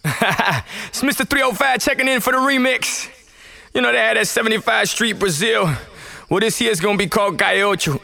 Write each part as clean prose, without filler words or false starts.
It's Mr. 305 checking in for the remix. You know they had that 75 Street Brazil. Well, this year's gonna be called Gaiocho.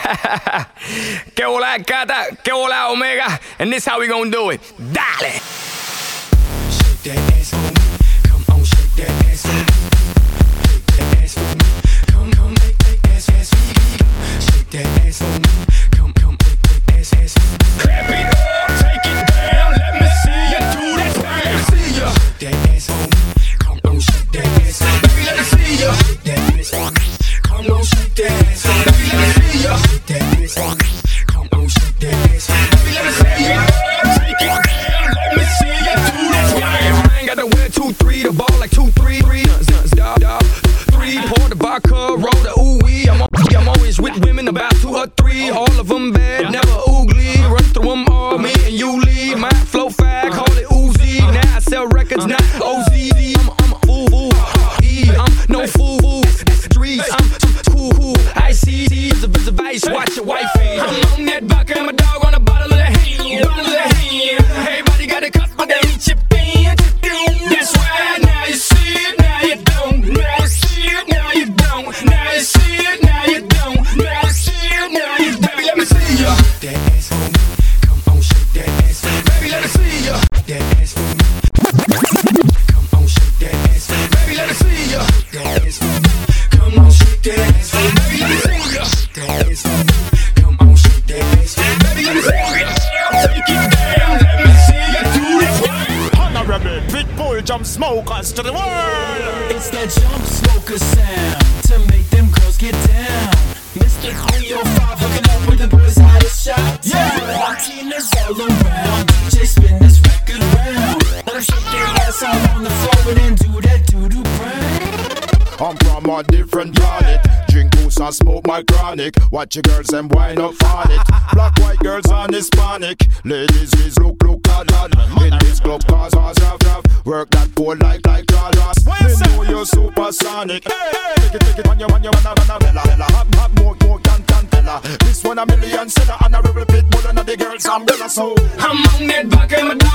Que hola gata, que hola omega. And this how we gonna do it. Dale! Shake that ass for me. Come on, shake that ass for me. Shake that ass for me. Come, make ass for me. Shake that ass for me. Come, make ass for me. Clap it up, take it down. Let me see you do that thing. See ya. Shake that ass for me. Come on, shake that ass for me. Baby, let me see ya. Shake that ass for me. Come on, shake that ass for me. Baby, let me see ya. Shake that ass for me. Come on, shake that ass for me. Baby, let me see ya. Take it down. Let me see you do that thing. I ain't got to wear 2-3, the ball like 2-3. Three, pour the vodka, roll the ooh-wee. I'm always with women, about 2 or 3. All of them bad, never oogly. Run through them all, me and you lead. My flow fag, call it Uzi. Now I sell records, not OZ. I'm a fool, I'm no fool. Streets, I'm cool. I see is a vice, watch your wifey. I'm on that vodka, I'm a dog on a bottle of the hand. Everybody got a cup, but they ain't chipped in. That's why now you see it, now you don't. Now you see it, now you don't. Now you see it, now you don't. Now you see it, now you don't. Baby, let me see ya. That ass for me. Come on, shake that ass for me. Baby, let me see ya. That ass for me. Come on, shake that ass for me. Baby, let me see ya. That ass for me. Come on, shake that ass for me. Baby, let me see ya. That ass for me. Come on, shake that ass for me. Baby, let me see ya. Take it down, let me see ya do it. Honorable Pitbull jump smokers to the world. It's that jump smoker sound to make them girls get down. Mr. 305 hooking up with the boys out of shot. Yeah, Martinez all around. DJ spin this record round. Let them shake their ass out on the floor and then do that doo-doo brown. I'm from a different planet. Drink booze and smoke my chronic. Watch your girls and wind up on it. Black, white girls and Hispanic. Ladies, please look, lad. In this club, cause rough. Work that pole like dollars. They know you're supersonic. Hey, take it, when you wanna bella. Have more than Tella. This one a million seller and a rebel Pitbull and the girls umbrella. So I'm on that vodka, I'm a dog